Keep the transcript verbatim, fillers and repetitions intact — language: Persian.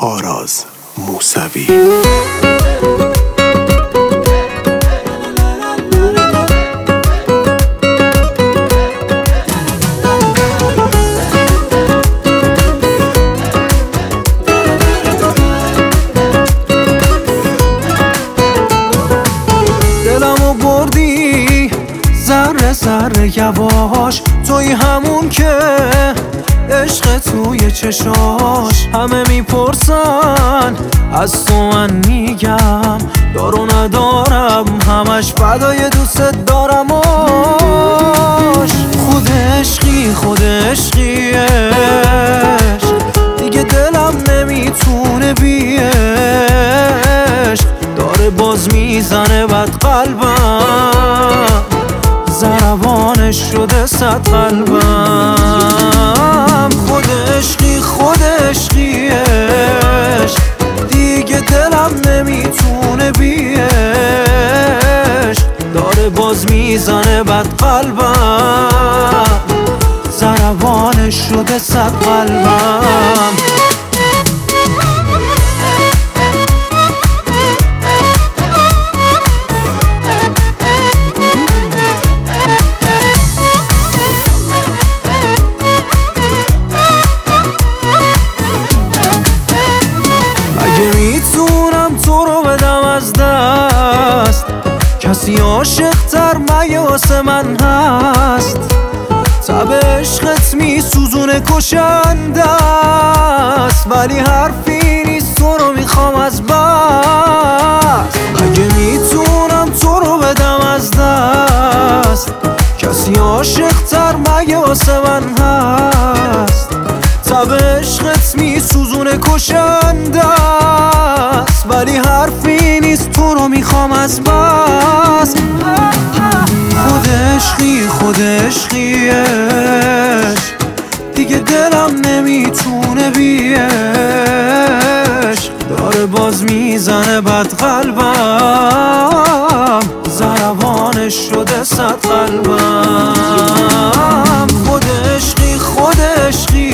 آراز موسوی. دلمو بردی ذره ذره یواش، توی همون که عشق توی چشاش. همه میپرسن از تو، من میگم دارو ندارم، همش فدای دوست دارمش. خود عشقی خود عشقیش دیگه دلم نمیتونه بیش، داره باز میزنه بد قلبم، ضربانش شده صد قلبم. خود عشقی خود عشقیش دیگه دلم نمیتونه بیش، داره باز میزنه بد قلبم، ضربانش شده صد قلبم. کسی عاشق تر مگه واسه من هست؟ تب عشقت میسوزونه کشنده است، ولی حرفی نیست تو رو میخوام از بس. مگه میتونم تو رو بدم از دست؟ کسی عاشق تر مگه واسه من هست؟ تب عشقت میسوزونه کشنده است، ولی حرفی نیست تو رو میخوام از بس. خود عشقی خود عشقیش دیگه دلم نمیتونه بیش، داره باز میزنه بد قلبم، ضربانش شده صد قلبم. خود عشقی خود عشقی